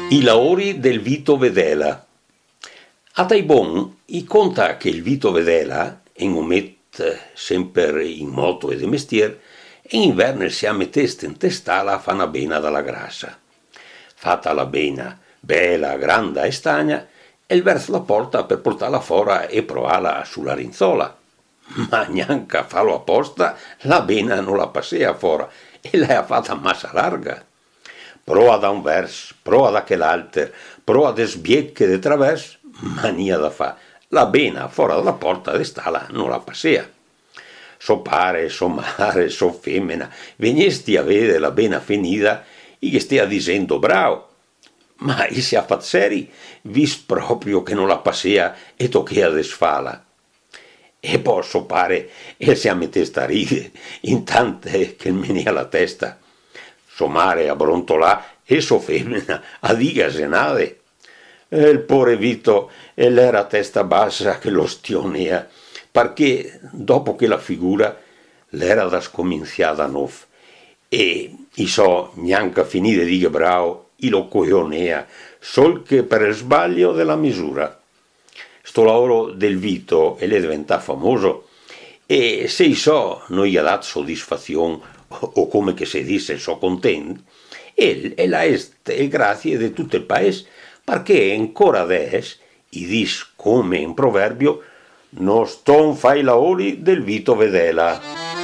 I lavori del Vito Vedela. A Taibon i conta che il Vito Vedela, in omet sempre in moto e di mestier, e in inverno si metteste in testala a fare una bena dalla grassa. Fatta la bena, bella, grande e stagna, e il verso la porta per portarla fuori e provarla sulla rinzola. Ma neanche a farlo apposta, la bena non la passea fuori e l'ha fatta massa larga. Prova da un vers, prova da che l'alter, prova de sbiecche de travers, mania da fa. La bena fuori dalla porta de stala non la passea. So pare, so mare, so femmina, venesti a vedere la bena finita e che stia dicendo bravo. Ma si ha fatto seri, vis proprio che non la passea e tocchea de sfala. E poi so pare e si mettesta a ride, in tante che me ne ha la testa. So mare a brontolà e so femmina a digasenade. E il povero Vito e l'era a testa bassa che lo stionea, perché dopo che la figura l'era da scominciare da nuovo. E i so neanche finire di dire bravo, i lo coglionea, sol che per sbaglio della misura. Sto lavoro del Vito e le diventa famoso, e se i so non gli ha dato soddisfazione, o come che si dice, so contento, e la est e grazie di tutto il paese, perché ancora adesso, i dis come in proverbio, non ston fai lavori del Vito Vedela.